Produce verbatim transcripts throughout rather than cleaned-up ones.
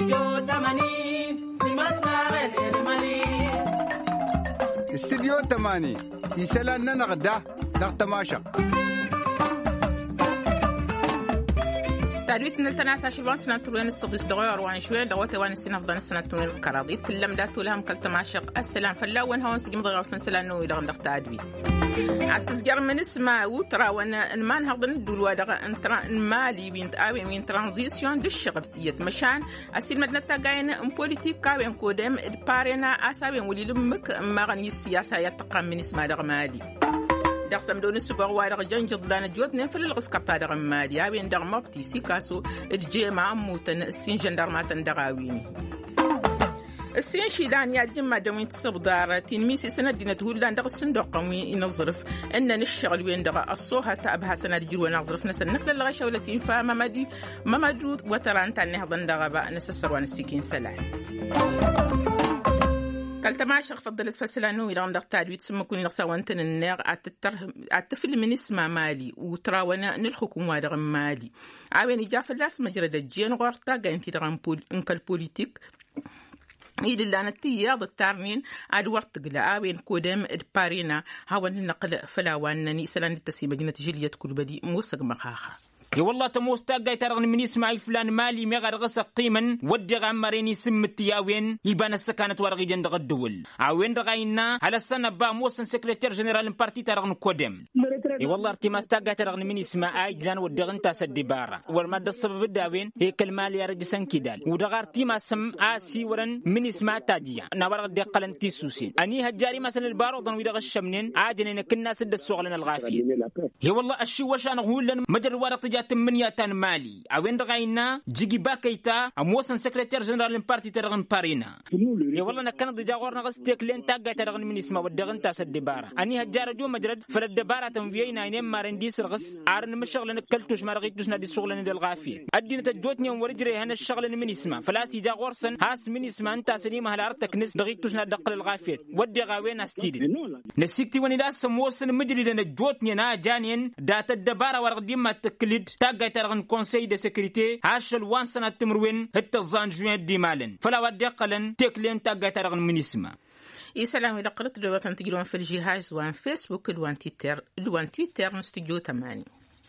استديو تماني يسألنا نغدا نغتماشا تعريف نلتنا تاشيبان سنة تروين الصديس دغير وان شوية دوات وان السنة فضان سنة توني الكراضي تلم داتو لهم كالتماشق السلام فلا وان هون سجم ضغير فن سلانو يدغن دغ تعدوي عالتزجر من اسمه وترى وانا المان هغدن الدول وادغ انترا المالي بين تقاوي من ترانزيسيون دش شغبتية مشان السيل مدنة تاقاين ام بوليتيك كاوين كودم البارينا اساوين ولي لمك مغني السياسة يتقام من اسمه دغ مالي دخسم دون السباق وارغ جنجد لنا جوت نفل الغسكة بتاع مادي أبين دغ مبتي سيكاسو الجيمة موتن السين جندرمات دغاويني السين شيلان يا جماعة دوين تصبدار تنميسي سنة دينا تقول لان دغ الصندوق قوي ينظرف إن نشغل وين دغ الصوها تأبها سنة جلو نظرف نسل نقل الغشة والتي فما مدي ما مدود وتران تاني هضن دغ بقى نسسر وانستيكين سلام كالتماشق فضلت فسلانو إلى عندك تعدويت سمكوني نقصا وانتن النار عتفل من اسمه مالي وتراونا نلحكم وادغ مالي عاوين جاف اللاس مجرد الجين غورتا قاينتي دغن بول انكال بوليتيك إذا لنا تياض التارنين أدوارت قلا عاوين كودم البارينا هاوان النقل فلاوان سلان التسيمة جنة جلية كل بدي موسق مخاخا يا والله تموستا جاي ترغن من اسماعيل فلان مالي مغار غسق قيما ودي غمريني سمت ياوين يبان السكانة ورغي جندغ الدول عاوين رغاينا على السنة با موسن سكرتير جنرال بارتي ترغن كودم يا والله ارتماستا جاي ترغن من اسماعيل جلان ودي غنتا سدبارة والمادة السبب الداوين هيك المالي يرجي سنكيدال ودغ ارتماسم آسي ورن من اسماء تاجية نورغ دي قلن تيسوسين أني هجاري مثلا البارو ضن ويدغ الشمنين عادين كنا سد السوغلنا الغافية يا والله الشي وشان غولن مجر ورق من ياتان مالي أوين رغاينا جيجي باكيتا أموسن سكرتير جنرال بارتي ترغن بارينا يا والله نكنا ضجا غورنا غستيك لين تاغا ترغن من اسمه ودغن تاس الدبارة أني هجار جو مجرد فرد دبارة تنفيينا ينم مارنديس رغس عارن مشغل نكلتوش ما رغيتوش نادي الشغل ندي الغافية أدينا تجوتني ورجري هنا الشغل من اسمه فلاسي جا غورسن هاس من اسمه أنت سليمة هلارتك نس دغيتوش نادي دقل الغافية ودي غاوين استيد نسيكتي وني داس موسن مجري لنا جوتني نا جانين دات الدبارة ورغدي ما تكلد تاغا ترغن كونسي دي سيكوريتي هاشل وان سنة تمروين هتا زان جوين دي مالن فلا ودي قلن تكلين تاغا ترغن من اسمه يسلام إذا قرأت دوات تجلون في الجهاز وان فيسبوك الوان تويتر الوان تويتر مستجو تماني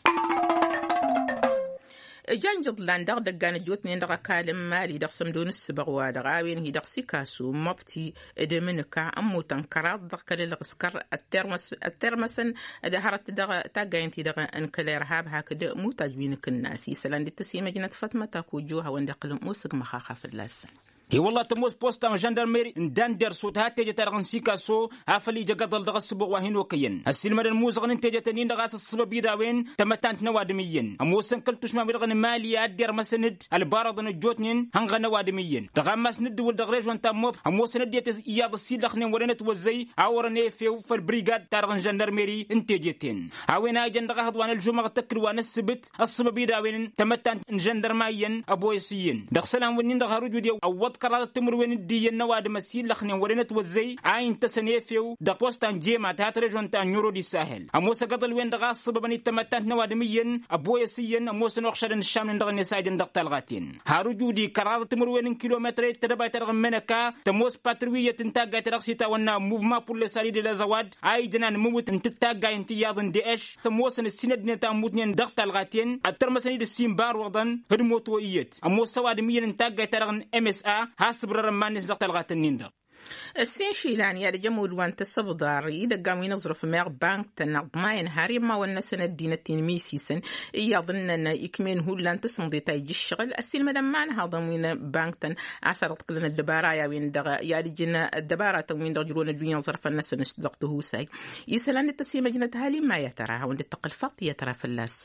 جانجد لاندغ دقان جوتني دغا كالم مالي دغ سمدون السبغ وادغ عاوين هي دغ سيكاسو مبتي دمنكا أمو تنكرات دغ كالي لغسكر الترمس الترمسن دهرت دغ تاقاينتي دغ انكالي رهاب هكذا مو تجوينك الناس يسلان دي تسيمة جنة فاطمة تاكو جوها واندقل موسق مخاخة في اللاسن هي والله تموس بوستا مجندرميري ندندر صوت هاتي جت رغن سيكاسو هافلي جقدل دغ السبق وهين وكين السلمة الموزغن انت جتنين دغ السبب بيداوين تمتانت نوادميين اموسن كلتوش ما بيرغن مالي ادير مسند البارض نجوتنين هنغ نوادميين دغ مسند والدغريج وانت موب اموسن ديت اياد السيلخنين ورنت وزي اورني فيو في البريغاد تارغن جندرميري انت جتين هاوينا جندغ هضوان الجمعة تكر وان السبت السبب بيداوين تمتانت جندرمايين ابويسيين دغ سلام ونين دغ رجودي او قرار التمر وين الدي النواد مسيل لخنين ورنت وزي عين تسنيفيو دقوستان جيما تاترج وانت نيورو دي ساحل اموس قدل وين دغا سببني تمتات نواد ميين ابويا سيين اموس نخشر الشام ندغ نسايد ندغ تلغاتين هارجودي قرار التمر وين كيلومتر تربا ترغ منكا تموس باترويه تنتاغا ترخسيتا ونا موفما بور لي سالي دي لازواد اي دنان موت انتتاغا انتياض دي اش تموس السند نتا موتني ندغ تلغاتين الترمسني دي سيمبار وضن هدموت ويت اموس سواد ميين انتاغا ترغن ام اس ا حسب رمان نزلق تلغات النيندا السين شيلان يا رجمود وان تصبداري دقام ينظروا في ميغ بانك تنظمين هاري ما والنسنة دينة تنميسي سن يظن أن يكمين هو لان تصمدي تايج الشغل السين مدام معنا هذا من بانك تن عسرت قلنا الدبارة يا وين دغ يا رجنا الدبارة وين دغجلون الدنيا ظرف الناس نسدقته ساي يسلان التسيمة جنة هالي ما يتراها وان تقل فاط يترى في اللاسن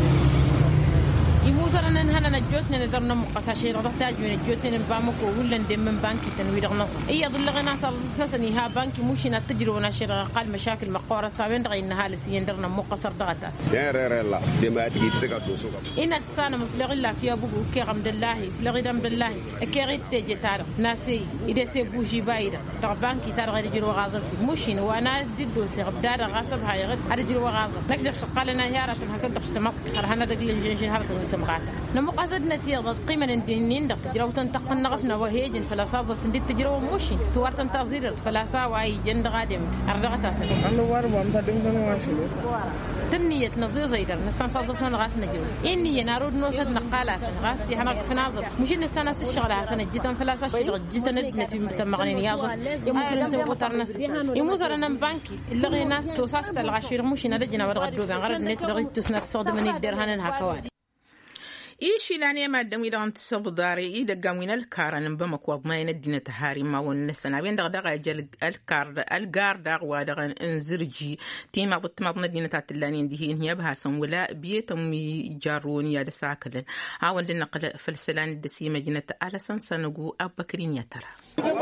يموزر أن هنا نجوتنا ندرنا مقاساشين رتاج من نجوتنا نبامك ولا ندم من بنك تنوير النصر إيه ضل غنا صار نسني ها بنك مش نتجر وناشر قال مشاكل مقارة ثابين رغي إنها لسيندرنا مقصر ضغط شهر لا دم أتجي تسقط وسوق إن تسانا مفلغ الله في أبوه كرم الله فلغ دم الله كريت تجي تار ناسي إذا سيبوجي بايدا ترى بنك ترى غير جرو غازر مشين وأنا ضده سيغب دار غاصب هاي غد هذا جرو غازر نقدر شقالنا هيارة هكذا تشتمك هرهنا دقل الجنجين هرتون موسم غاتا نمو قصدنا تيغ قيمة ندين دق تجرو تنتقل نغفنا وهيجن فلا صادف في تجرو موشي توار تنتظير فلا ساواي جند غادم أرجعت أسد أنا واربا متدم دنواشي تنية نزير زيدر نسان صادفنا نغات نجرو إني نارود نوسد نقالة سنغاس يحنا في نازل مش إن السنة الشغلة سنة جدا فلا ساشي جدا ندنا في متمغنين يازا يمكن توصل ناس يموزر أنا بانكي اللي غير ناس توصل العشير مش ندجنا ورغدو بان غرد نت لغي تسنف صاد من الدرهان هكواري إيش لاني ما دم إذا أنت صبداري إذا قامين الكارن بمك وضمين الدنيا تهاري ما ونسنا بين دغ دغ جل الكار الكار دغ ودغ انزرجي تيما ضت ما ضمن الدنيا تاتلانين دي هي بها سن ولا بيتم يجارون يا دساكل عاون لنقل فلسلان الدسيمة جنة على سنسنقو أبكرين يا ترى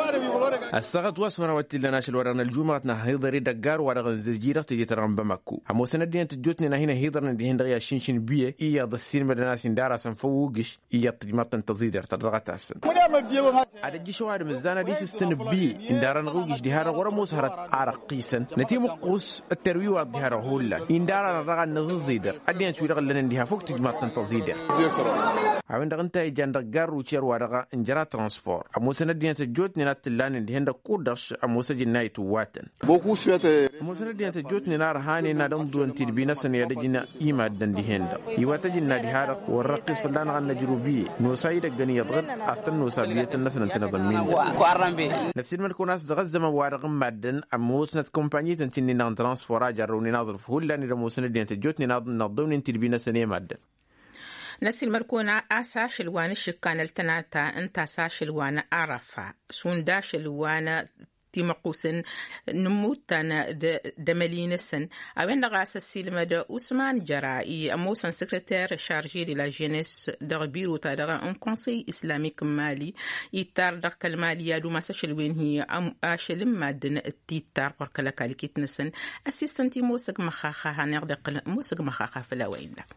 السقط واسمر وتلا ناشل ورنا الجمعة نهيضري دقار ورغ الزرجيرة تجي ترغم بمكو همو سنة دي أنت جوتنا هنا هيضرنا دي هندغي الشنشن بيه إيا ضسين مدناس دارا سنفوقش إيا تجمعت تنتظير ترغت أسن عدد شوارع مزانا دي سستن بيه إندارا نغوقش دي هارا ورا موسهرة عرق قيسن نتي مقوس التروي واد دي هارا هولا إندارا نرغا نغزيدر عدي أنت ويرغل لنا ديها فوق تجمعت تنتظير عوين دغنتا يجان دقار روشير ورغا انجرا ترانسفور همو سنة دي أنت جوتنا ناتلان دي هندا كودش أموسى جناي تواتن أموسى دي أنت جوتني نار هاني نادم دون تربينا سنيا دجنا إيما دن دي هندا يواتا جنا دي هارق والرقص فلان عن نجروبي نوسايد الجني يضغط أستن نوسا بيت الناس نتنظم مين نسير من كوناس دغزة موارق مادن أموسى نت كومباني تنتني نان ترانسفورا جروني ناظر فهول لاني رموسى دي أنت جوتني ناضون تربينا سنيا مادن نسي المركونة أساش الوانا شكان التناتا انت أساش الوانا أعرفا سونداش الوانا تيمقوسن نموتانا دمالين سن أوين لغاس السيلمة دا أسمان جرائي أموسن سكرتير شارجي دي لا جينيس دا بيرو تادغا أم كونسي إسلاميك مالي يتار دقا المالية دو مساش الوين هي أم آشل مادن التيتار قركلا كالكيت نسن أسيستنتي موسق مخاخا هنغدق موسق مخاخا فلاوين دا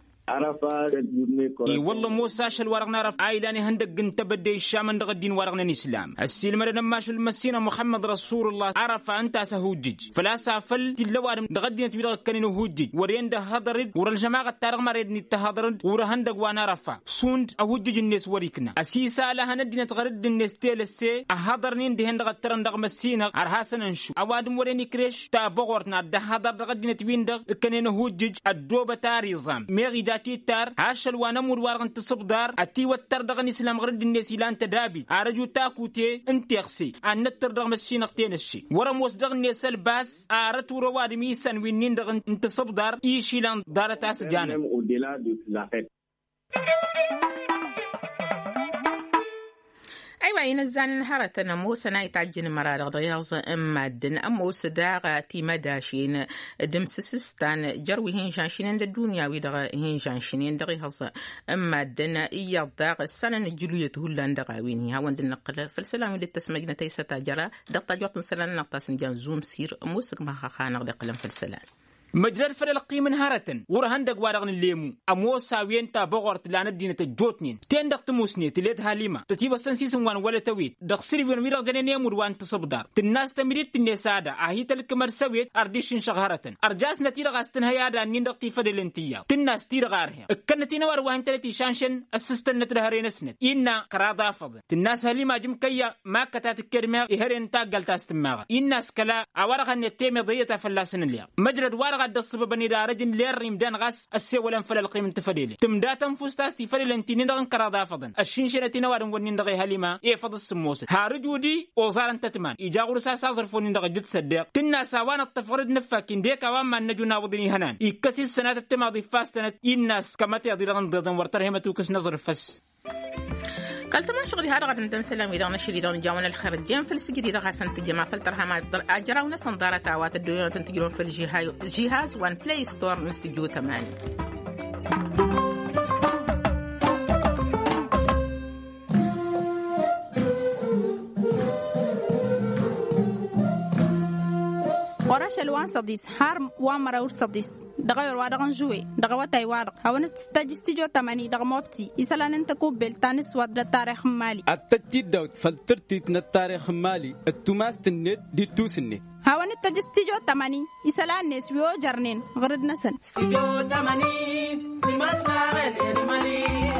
اي والله موسى شل ورغنا رف عايلاني هندق انت بدي الشام عند غدين ورغنا الاسلام السيل مرنا ماش المسينا محمد رسول الله عرف انت سهوجج فلا سافل تلوار دغدين تبي كانوا هوجج ورين ده هضرد ور الجماعه تارغ مريدني تهضرد ور هندق وانا رفع سوند اهوجج الناس وريكنا اسيسا لها ندين تغرد الناس تلسي اهضرنين دي هندق ترندق مسينا ارهاسن نشو اوادم وريني كريش تا بغورتنا ده هضر دغدين تبيندق كانوا هوجج الدوبه تاريزام ميغي تيتار عشل وانا مور وارغن تصبدار اتي وتر دغن اسلام غرد الناس لان تدابي ارجو تاكوتي انت يخسي ان نتر دغ مسينقتين الشي ورم وسدغ الناس الباس ارت ورواد ميسن وينين دغ انت صبدار ايشي لان دارت اس جانب أيوة ينزل نهارتنا موسى نايت عجن مرارغ ضياز أمادن أموس داغا تيما داشين دمسسستان جروي هين جانشين الدنيا ويدغا هين جانشين دغي هز أمادن إيا داغ السنة نجلوية هولان دغا ويني هاوند النقل فالسلام اللي تسمجنا تيسا تاجرا دقتا جوطن سلان نقطة سنجان زوم سير موسك ما خاخانا دي قلم فالسلام مجرد فلقي من هارتن ورهندق وارغن الليمو أموسا وينتا بغورت لانا دينة الجوتنين تين دق تموسني تليت هاليما تتيب السنسيسن وان ولا تويت دق سيري وين ويرغ جنين يمور وان تصبدار تناس تمريد تنسادة أهيت الكمر سويت أرديشن شغهرتن أرجاس نتيرغ استن هيادا نين دق تيفد الانتيا تناس تيرغارها اكنتين وار وان تلتي شانشن السستن نترهرين سنت إنا كرادا فضل تناس هاليما جمكيا ما كتات الكرماغ إهرين تاقل تاستماغ إناس كلا أورغ النتيمي ضيطة فلاسن الليا مجرد وارغ قد الصبب نيدا رجن لير يمدان غاس السولا فلا القيم تفديله تمداتم فستاس تفديل انتين دغن كرادا فضن الشنشنه تنوار ونين دغي هليما اي فض السموس هارجودي وزار انت تمان يجاغور ساسا ظرفون دغ جد صدق تنا سوان التفرد نفاكين ديك وام ما نجونا ودني هنان يكسي السنه التماضي فاستنت الناس كما تيضي دغن دغن ورترهمتو كس نظر فس قال تمام شغلي هذا غادي ندير سلام إذا نشري إذا نجاونا الخارجين في السجل إذا حسن تجمع فلترها ما أجراونا صندارة تعوات الدنيا تنتجون في الجهاز جهاز وان بلاي ستور نستجو تمام قراش الوان صديس هارم وامرا ور صديس دغير وادغن جوي دغوا تايوار هاون تستجستجو تماني دغموبتي يسالان انت كوبل تانس ود التاريخ مالي التجديد دوت فلترتيت التاريخ مالي التماس النت دي توسني هاون تجستجو تماني يسالان نس ويو جرنين غرد نسن استجو تماني تماس مالي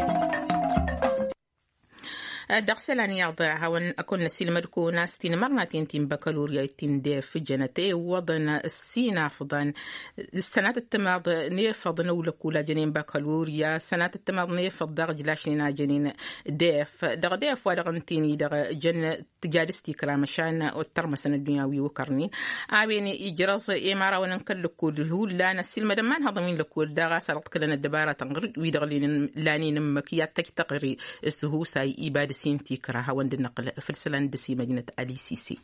دغسلان يعضع هون أكون نسيل مدكو ناس تين مرنا تين تين بكالوريا تين ديف جنتي وضن السينا فضن السنة التماض نيفض نولك ولا جنين بكالوريا سنة التماض نيفض دغ جلاشنا جنين ديف دغ ديف ودغنتيني دغ جن تجارستي كرامشان والترمسن الدنيوي وكرني عابيني إجراز إمارة وننكل كل هو لا نسيل مدمان هذا مين لكل دغ سرط كلنا الدبارة تنغرد ويدغلين لاني نمكيات تكتقري السهو ساي إبادة سينتي كراها وند النقل فلسلان دسي مدينة ألي سيسي.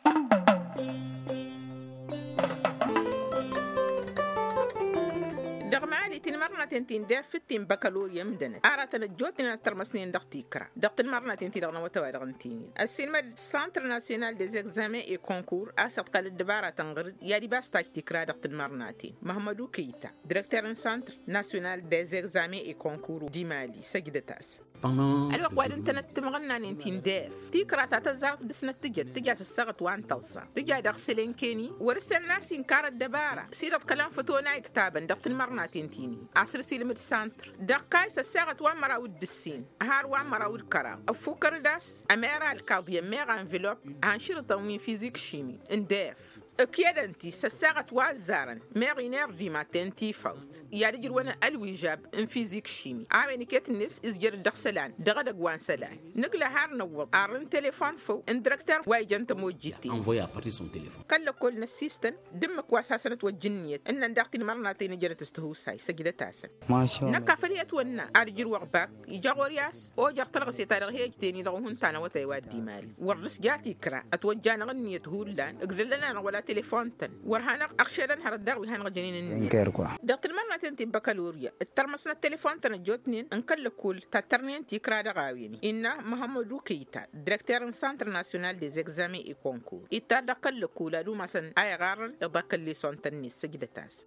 دغم عالي تين مرنا تنتين داف في التين بكالوريا مدنت أراتنا جوتنا الترمسنين دغ تيكرا دغ تين مرنا تنتين دغنا وتوا دغنتيني السينما سانتر ناسيونال ديز اكزامين اي كونكور أسب قال الدبارة تنغرد يادي باس تاج تيكرا دغ تين مرنا تين محمدو كيتا ديريكتور سانتر ناسيونال ديز اكزامين اي كونكور دي مالي سجدتاس الوقت واد انت نتمغنا ننتين داف تيكرا تاتزارت دسنا تجد تجاس السغط وان تلصا تجا دغ سلين كيني ورسل ناس ينكار الدبارة سيرت كلام فتونا كتابا دغ تين مرنا تنتيني عصر سيلمد سانتر دقايس الساعة وان مراود السين هار وان مراود كرا أفكر داس أميرا القاضية ميرا انفلوب عن شرطة من فيزيك شيمي انداف أكيد أنتي ساعة وازارن ميري نيردي ما تنتي فوت يارجر وانا الوجاب ان فيزيك شيمي عامني كيت الناس إزجر الدخسلان دغدق وان سلان نقل هار نوض أرن تليفون فو ان دكتور وايجنت موجيتي انفويا بارتي سون تليفون كل كل نسيستن دمك واساسا توجنيت ان ندقتني مرناتين جرت استهو ساي سجدتاسن ما شاء الله نكا فريت ونا أرجر وغباك يجاورياس أو جر تلغسي تاريخ هيج تاني دغهن تانا وتيواد مالي ورس جاتي كرا أتوجانا غنية هولان اقدر لنا ولا تليفون تن ورهانا أخشرا هرداغ وهان غجنين النية دغت المرة تنتي بكالوريا الترمسنا التليفون تن جوتنين انكل كل تاترنين تي كرا دغاويني إنا محمد كيتا ديريكتور سانتر ناسيونال ديز اكزامين اي كونكور إتا دقل كولا دو مثلا أي غارل يضاك اللي سون تني سجدتاس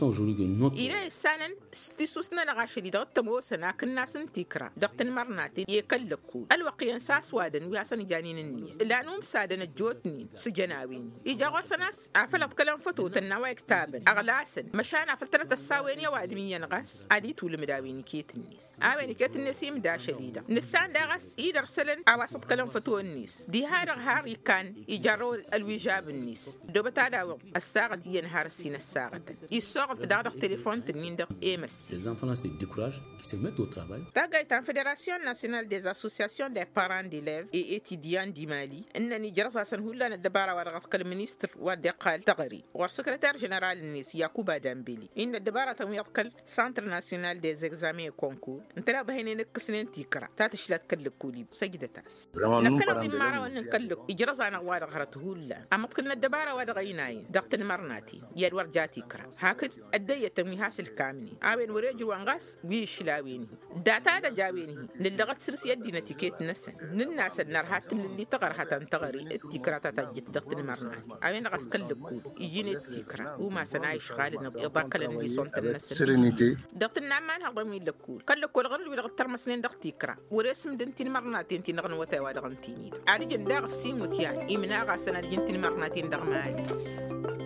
إلى سنن استيسوسنا نغاشلي دغت تموسنا كنا سنتيكرا دغت المرناتي يكلكو الوقيان ساس وادن وياسن جانين النية لانهم سادن الجوتنين سجناوين يجاغو سناس عفلت كلام فتو تناوي كتابن أغلاسن مشان عفلتنا الساوين يا وادمين غاس عدي طول مداوين كيت النيس عوين كيت الناس يمدا شديدة نسان داغس يدرسلن عواسط كلام فتو النيس دي هار هار يكان يجارو الوجاب النيس دوبتا داو الساعة ينهار السين الساعة يسوق تدار تليفون تنين دق إمس ces enfants-là se découragent qui se mettent au travail. تاجت Fédération nationale des associations des parents d'élèves et étudiants du Mali إنني جرس سنهولا الدبارة ورغت المينستر ودقال تغري والسكرتير جنرال النيس يعقوب دامبيلي إن الدبارة تميقل سانتر ناسيونال ديز اكزامين كونكور انتلا بهيني نكسنين تيكرا تاتشلات كل كولي سجدة تاس نكلا ضي مارا ونكلك إجرس عن غوار غرتهولا أما تقلنا الدبارة ودغيناي دقت المرناتي يدور جاتي كرا هاكد الدية تميهاس الكامني عاوين وريجو وانغاس بيشلاويني داتا دا جاويني للغت سرس يدي نتيكيت نسن نناس النارهات اللي تغرها تنتغري التيكرا تتجت دقت المرناتي عاوين غاس كل كول يجيني التيكرا وما سناي شغال نبقى كلن دي صونت النسن دقت النعمان هضمي لكول كل كول غير ولغت ترمسنين دقت تيكرا ورسم دنتين مرناتين تي نغن وتاوا دغنتيني عادي جندا غسين وتيان إمنا غاسنا دنتين مرناتين دغمالي